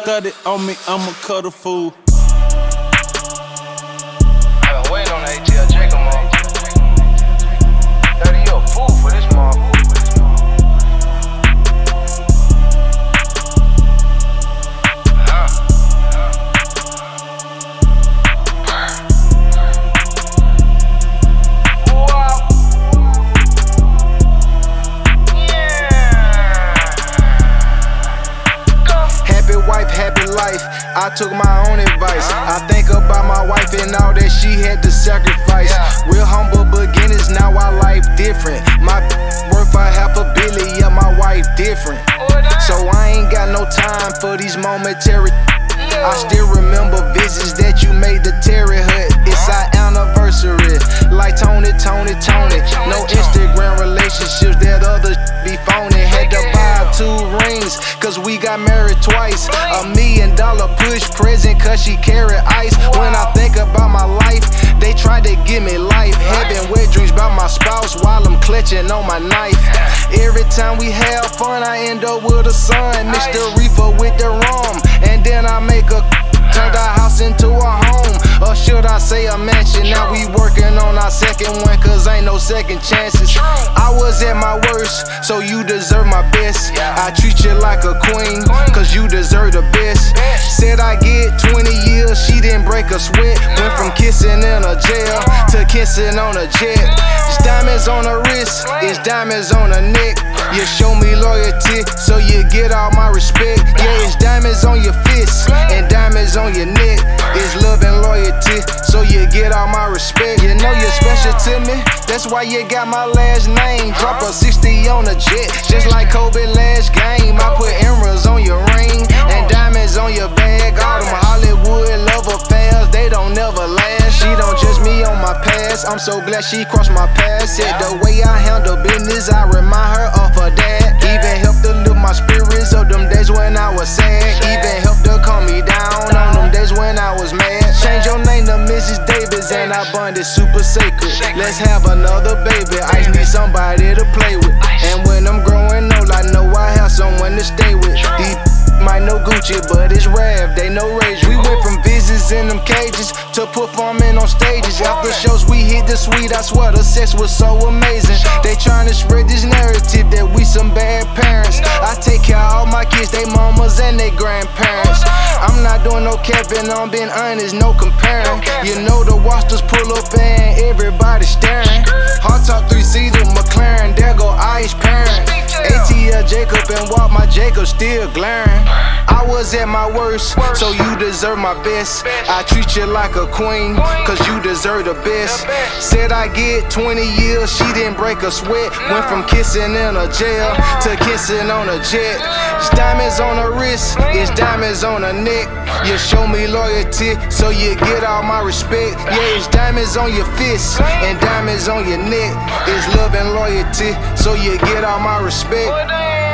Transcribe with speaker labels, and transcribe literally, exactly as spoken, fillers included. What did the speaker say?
Speaker 1: cut it on me, I'ma cut a fool.
Speaker 2: I've been waiting on the A T L Jacob, man. Daddy, you a fool for this, mom.
Speaker 3: Happy life, I took my own advice. I think about my wife and all that she had to sacrifice. Real humble beginnings, now our life different. My worth a half a billion, yeah, my wife different. So I ain't got no time for these momentary. I still remember visits that you made to Terry Hut. It's our anniversary, like Tony, Tony, Tony. No Instagram relationships that others be phony. Had to buy two rings, cause we got married twice. A million dollar push present, cause she carried ice. When I think about my life, they tried to give me life. Having wet dreams about my spouse while I'm clutching on my knife. Every time we have fun, I end up with a son. Mix the reefer with the rum, and then I make a turned our house into a home, or should I say a mansion. Now we working on our second one, cause ain't no second chances. I was at my worst, so you deserve my best. I treat you like a queen, cause you deserve the best. Said I get twenty years, she didn't break a sweat. Went from kissing in a jail to kissing on a jet. It's diamonds on her wrist, it's diamonds on her neck. You show me loyalty, so you get all my respect. Yeah, it's diamonds on your fists and diamonds on your neck. It's love and loyalty, so you get all my respect. You know you're special to me, that's why you got my last name. Drop a sixty on a jet, just like Kobe last game. I put emeralds on your ring and diamonds on your bag. All them Hollywood love affairs, they don't never last. She don't judge me on my past, I'm so glad she crossed my path. Said the way I handle business, I remind her of her dad. Even helped to lift my spirits of them days when I was sad. Even helped to calm me down on them days when I was mad. Change your name to Missus Davis and our bond is super sacred. Let's have another baby, I need somebody to play with. And when I'm growing old, I know I have someone to stay with. These might know Gucci, but it's Rav, they know Rage. We went from visits in them cages to performing on stages. After shows we hit the suite, I swear the sex was so amazing. They tryna spread this narrative that we some bad parents. I take care of all my kids, they mamas and they grandparents. I'm not doing no capping, I'm being honest, no comparing. You know the watchers pull up and everybody staring. Hard top three-seater McLaren, there go Ice parent. A T L Jacob and Walk my Jacob still glaring. I was at my worst, so you deserve my best. I treat you like a queen, cause you deserve the best. Said I get twenty years, she didn't break a sweat. Went from kissing in a jail to kissing on a jet. It's diamonds on her wrist, it's diamonds on her neck. You show me loyalty, so you get all my respect. Yeah, it's diamonds on your fists and diamonds on your neck. It's love and loyalty, so you get all my respect.